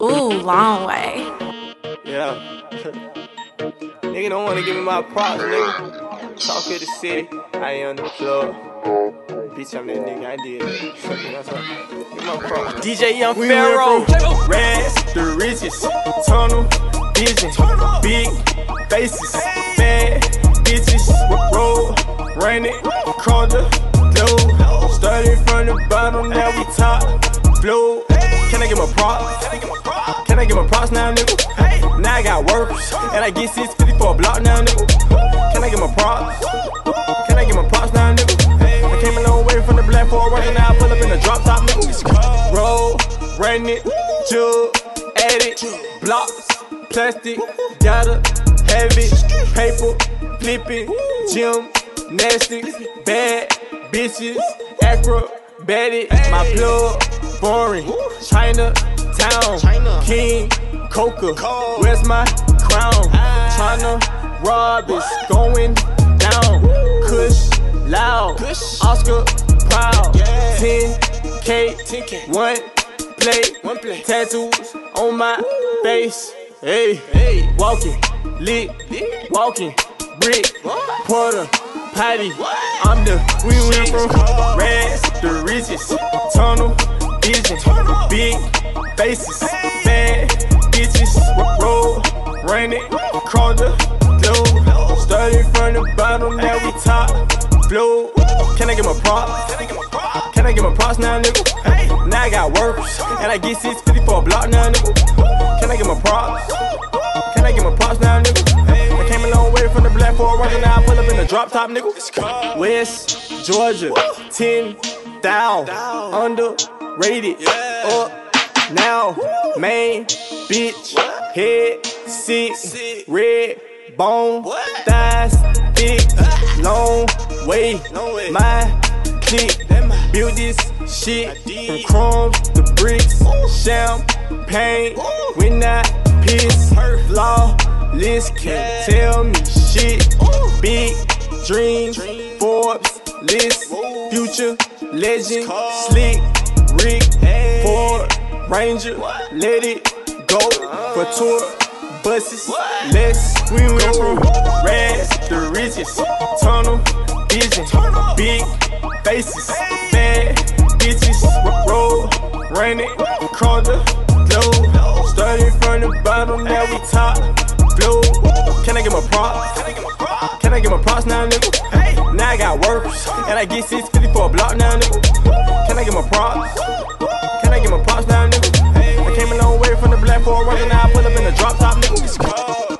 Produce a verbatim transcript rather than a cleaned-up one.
Ooh, long way. Yeah. Nigga don't wanna give me my props, nigga. Talk of the city, I am the plug. Bitch, I'm that nigga, I did that. That's what. Give my props. D J Young Pharaoh, Rags, the richest, tunnel, vision, big faces, bad bitches, roll, run it, crawl the globe. Started from the bottom, now we top, blow. Can I get my props? Can I get my props now, nigga? Now I got workers, and I get six fifty for a block now, nigga. Can I get my props? Can I get my props now, nigga? I came a long way from the black for a working, now I pull up in the drop top, nigga. Roll, run it, jug, edit, blocks, plastic, gotta have it, paper, flipping, gymnastics, bad bitches, acrobatic, my plug, boring, China town, King, Coca, where's my crown? Tryna rob, it's going down. Kush, loud, Oscar, proud. ten K, one play, tattoos on my face. Hey, walking, lit, walking, brick, porter, patty. I'm the, we went from rags to riches, tunnel, vision, big faces, bad bitches, roll, run it, crawl the globe. Started from the bottom, now we top, blow. Can I get my props? Can I get my props now, nigga? Now I got workers, and I get six fifty for a block now, nigga. Can I get my props? Can I get my props now, nigga? I came a long way from the black for a working, now I pull up in the drop top, nigga. West Georgia, ten thousand, underrated, up now, main bitch, head sick, red bone, thighs thick, long way, my clique, build this shit from chrome to bricks, champagne, we not piss, flawless, can't tell me shit, big dreams, Forbes list, future legend, slick, Rick, Ford, Ranger, let it go for tour buses. Let's we went from rags to riches, tunnel, vision, big faces, bad bitches, roll, run it, crawl the globe. Started from the bottom, now we top, blow. Can I get my props? Can I get my props now, nigga? Now I got workers, and I get six fifty for a block now, nigga. Can I get my props? Can I get my props now, nigga? I came a long way from the black for a working, now I pull up in the drop top, nigga.